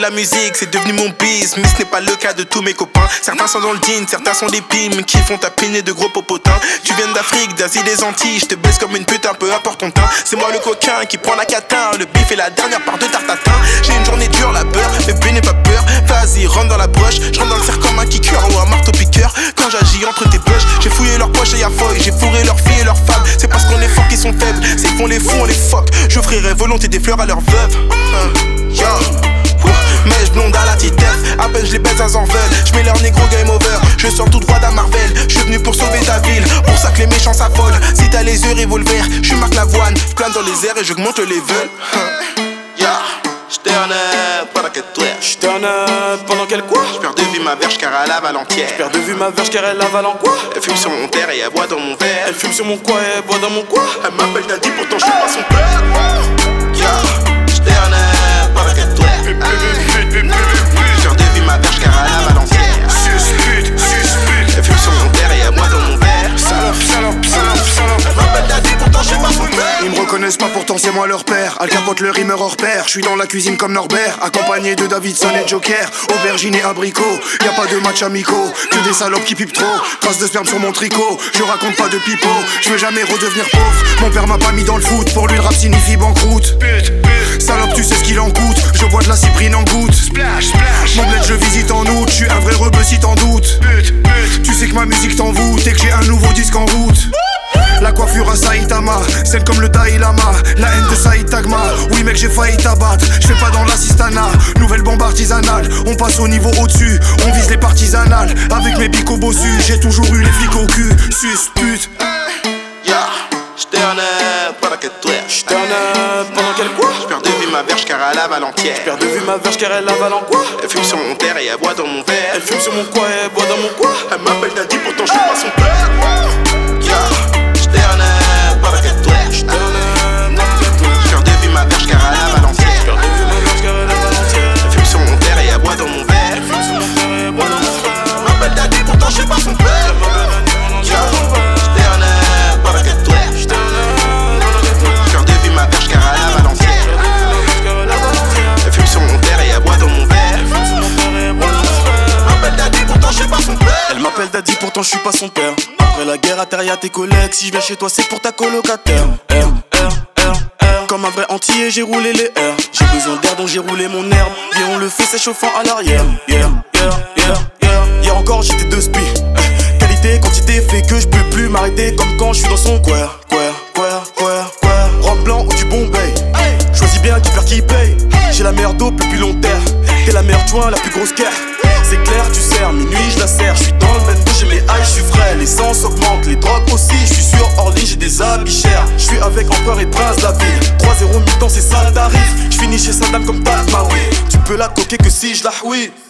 la musique, c'est devenu mon biz, mais ce n'est pas le cas de tous mes copains. Certains sont dans le jean, certains sont des pimes qui font tapiner de gros popotins. Tu viens d'Afrique, d'Asie, des Antilles, je te baisse comme une pute, un peu importe ton teint. C'est moi le coquin qui prend la catin, le bif et la dernière part de tartatin. J'ai une journée dure, la beurre, bébé n'aie pas peur. Vas-y, rentre dans la broche, je rentre dans le cercle comme un kicker ou un marteau piqueur. Quand j'agis entre tes poches, j'ai fouillé leurs poches et y'a feuille. J'ai fourré leurs filles et leurs femmes. C'est parce qu'on est fort qu'ils sont faibles, c'est qu'ils font les fous, on les fuck. J'offrirai volonté des fleurs à leurs veuves. Yo. Mèche blonde à la titef, à peine je les baise, elles en veulent. Je mets leur négro game over, je sors tout droit d'un Marvel. Je suis venu pour sauver ta ville, pour ça que les méchants s'affolent. Si t'as les yeux revolver, je suis Marc Lavoine. Je plane dans les airs et j'augmente le level. J'étais honnête pendant que toi. J'étais honnête pendant qu'elle quoi? J'perds de vue ma verge car elle avale entière. J'perds de vue ma verge car elle avale en quoi? Elle fume sur mon terre et elle boit dans mon verre. Elle fume sur mon quoi et elle boit dans mon quoi? Elle m'appelle Daddy pourtant je suis pas son père. J'étais honnête pendant que toi. J'perds de vue ma verge car elle avale entière. Elle fume sur mon terre et elle boit dans mon verre. Salope. Elle m'appelle Daddy pourtant je suis pas son père. Ils me reconnaissent pas pourtant c'est moi leur père. Al Capote le rimeur hors pair. Je suis dans la cuisine comme Norbert, accompagné de Davidson et Joker. Aubergine et abricot, y'a pas de match amicaux, que des salopes qui pipent trop. Traces de sperme sur mon tricot, je raconte pas de pipeau. Je veux jamais redevenir pauvre, mon père m'a pas mis dans le foot. Pour lui le rap signifie banqueroute. Salope tu sais ce qu'il en coûte, je bois de la cyprine en goutte. Mon bled je visite en août, je suis un vrai rebeu si t'en doutes. Tu sais que ma musique t'envoûte et que j'ai un nouveau disque en route. La coiffure à Saitama, celle comme le Dalai Lama. La haine de Saitagma, oui mec j'ai failli t'abattre. J'fais pas dans l'assistana, nouvelle bombe artisanale. On passe au niveau au-dessus, on vise les partisanales. Avec mes bicots bossus, j'ai toujours eu les flics au cul. Sus pute. J'étais honnête pendant que toi. J'étais honnête pendant qu'elle quoi? J'perds de vue ma verge car elle avale entière. J'perds de vue ma verge car elle avale en quoi? Elle fume sur mon terre et elle boit dans mon verre. Elle fume sur mon quoi et elle boit dans mon quoi? Elle m'appelle Daddy pourtant je suis pas son père. J'étais honnête pendant que toi. J'étais honnête pendant qu'elle quoi? J'perds de vue ma verge car elle avale entière. J'perds de vue ma verge car elle avale entière. Elle fume sur mon terre et elle boit dans mon verre. Elle fume sur mon terre et elle boit dans mon verre. Elle m'appelle Daddy pourtant je suis pas son père. J'étais honnête pendant que toi. J'perds de vue ma verge car elle avale entière. Elle fume sur mon terre et elle boit dans mon verre. Elle m'appelle Daddy pourtant je suis pas son père. Elle m'appelle Daddy pourtant je suis pas son père. Après la guerre à terre y'a tes collègues. Si je viens chez toi c'est pour ta colocataire. R. Comme un vrai entier j'ai roulé les R. J'ai besoin d'air donc j'ai roulé mon herbe. Viens on le fait s'échauffant à l'arrière. Hier encore j'étais deux spi. Qualité, quantité fait que je peux plus m'arrêter. Comme quand je suis dans son queer. Rhum blanc ou du Bombay. Choisis bien qui perd qui paye. J'ai la meilleure dope le plus long terme. T'es la meilleure joint, la plus grosse guerre. C'est clair, tu sers, minuit je la sers. Je suis dans le 22, j'ai mes highs, je suis frais. L'essence augmente, les drogues aussi. Je suis sur Orly, j'ai des habits chers. Je suis avec empereur et prince de la ville. 3-0 mi-temps, c'est ça le tarif. Je finis chez Saddam comme Talmaoui. Tu peux la coquer que si je la houille.